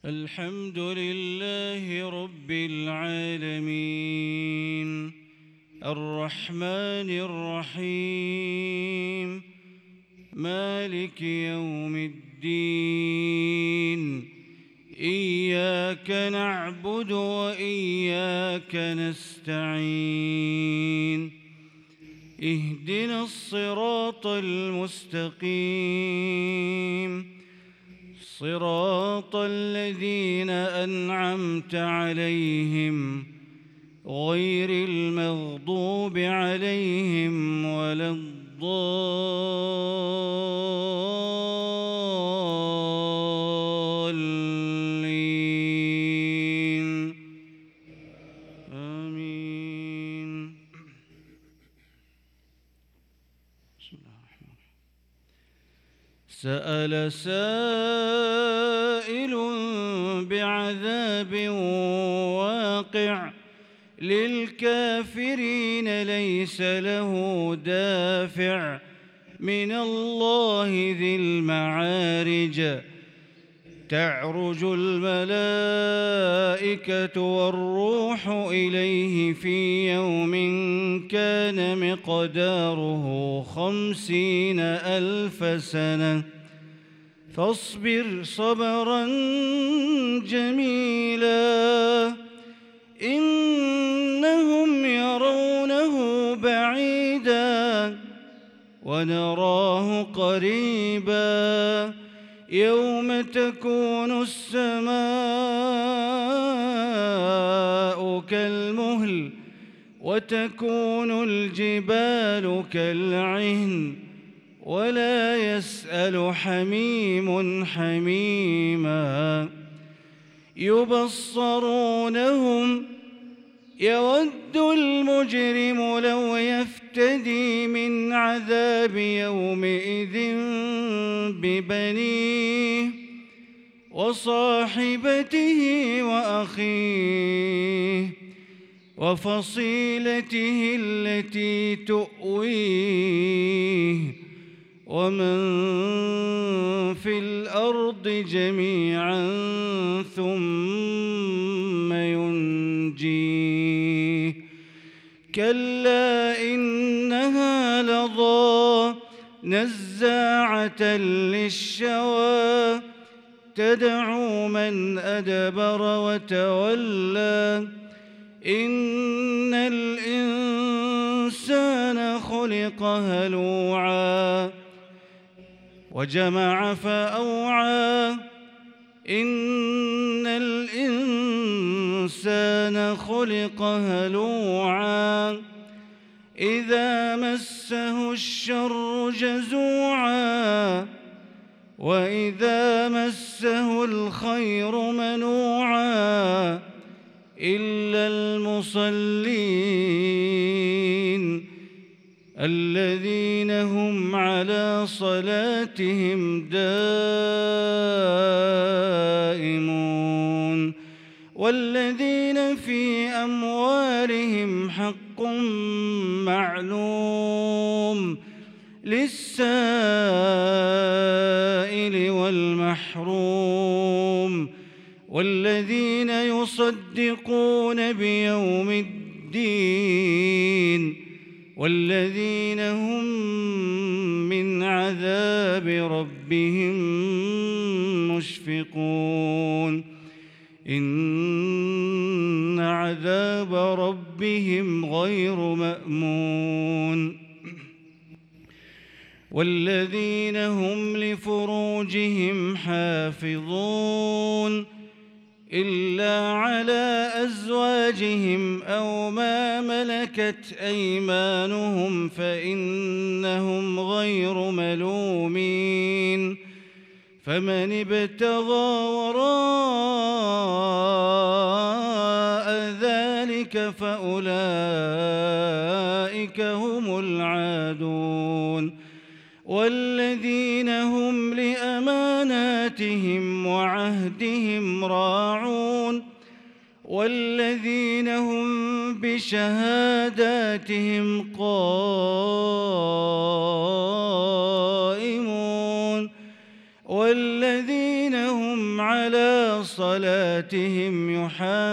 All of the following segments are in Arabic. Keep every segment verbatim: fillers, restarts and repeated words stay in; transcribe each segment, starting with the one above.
الحمد لله رب العالمين الرحمن الرحيم مالك يوم الدين إياك نعبد وإياك نستعين اهدنا الصراط المستقيم صراط الذين أنعمت عليهم غير المغضوب عليهم ولا الضالين آمين. سأل سائل بعذاب واقع للكافرين ليس له دافع من الله ذي المعارج تعرج الملائكة والروح إليه في يوم كان مقداره خمسين ألف سنة فاصبر صبرا جميلا إنهم يرونه بعيدا ونراه قريبا يوم تكون السماء كالمهل وتكون الجبال كالعهن ولا يسأل حميم حميما يبصرونهم يود المجرم لو يفتدي من عذاب يومئذ ببنيه وصاحبته وأخيه وفصيلته التي تؤويه ومن في الأرض جميعا ثم ينجيه كلا إنها لظى نزاعة للشوى تدعو من أدبر وتولى إن الإنسان خلق هلوعا وجمع فأوعى إن الإنسان خلق هلوعا إذا مسه الشر جزوعا وإذا مسه الخير منوعا إلا المصلين الذين هم على صلاتهم دائمون والذين في أموالهم حق معلوم للسائل والمحروم والذين يصدقون بيوم الدين والذين هم من عذاب ربهم مشفقون إن عذاب ربهم غير مأمون والذين هم لفروجهم حافظون إلا على أزواجهم أو ما ملكت أيمانهم فإنهم غير ملومين فمن ابتغى وراء ذلك فأولئك هم العادون والذين هم لأماناتهم وعهدهم راعون والذين هم بشهاداتهم قائمون والذين هم على على صلاتهم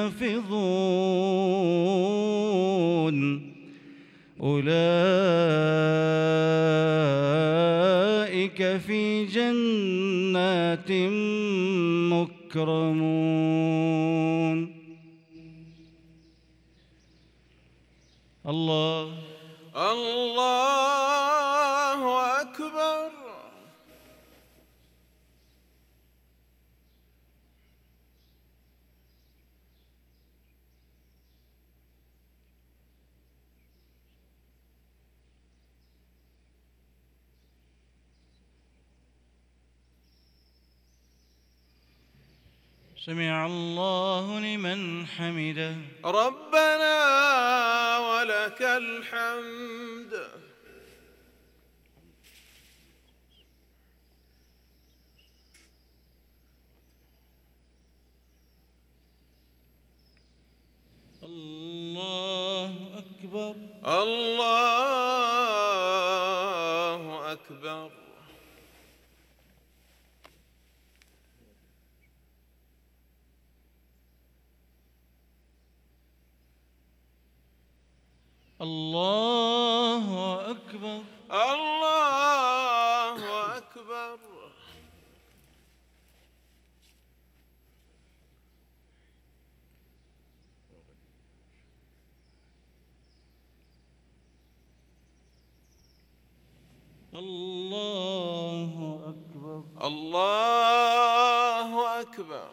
يحافظون أولئك في جنات مكرمون. الله الله أكبر. سمع الله لمن حمده. ربنا ولك الحمد. الله أكبر. الله أكبر. الله أكبر. الله أكبر. الله أكبر. الله أكبر.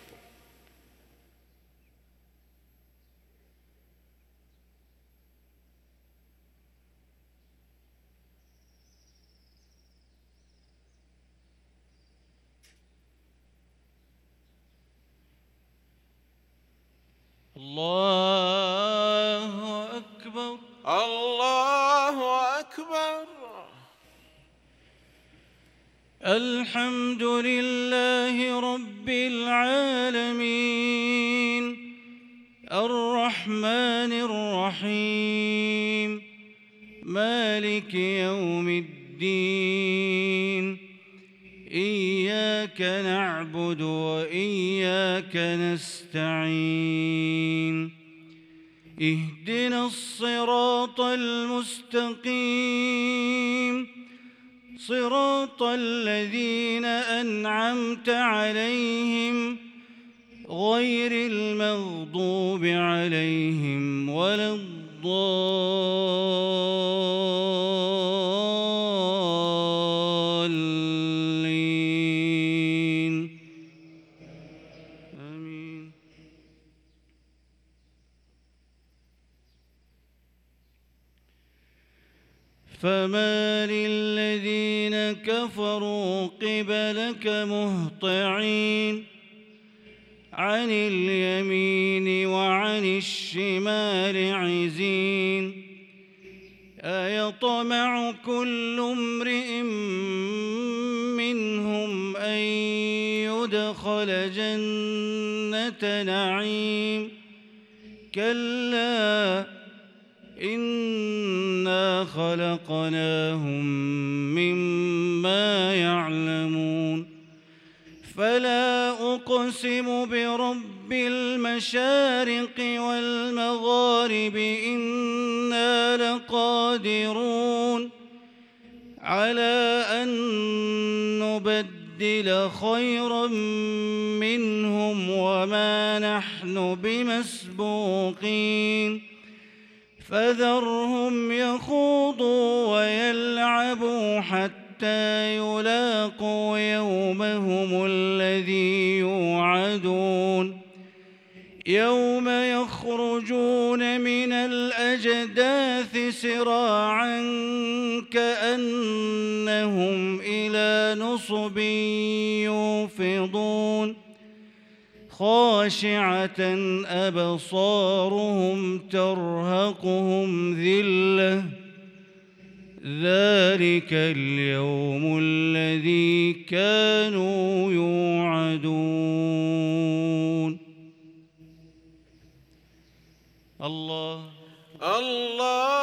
الله أكبر. الله أكبر. الحمد لله رب العالمين الرحمن الرحيم مالك يوم الدين إياك نعبد وإياك نستعين اهدنا الصراط المستقيم صراط الذين أنعمت عليهم غير المغضوب عليهم ولا الضالين آمين. فما للذين كفروا قبلك مهطعين عن اليمين وعن الشمال عزين أيطمع كل امرئ منهم أن يدخل جنة نعيم كلا إنا خلقناهم مما يعلمون فلا أقسم برب المشارق والمغارب إنا لقادرون على أن نبدل خيرا منهم وما نحن بمسبوقين فذرهم يخوضوا ويلعبوا حتى يلاقوا يومهم الذي يوعدون يوم يخرجون من الأجداث سراعا كأنهم إلى نصب يوفضون خاشعة أبصارهم ترهقهم ذلة ذلك اليوم الذي كانوا يوعدون. الله الله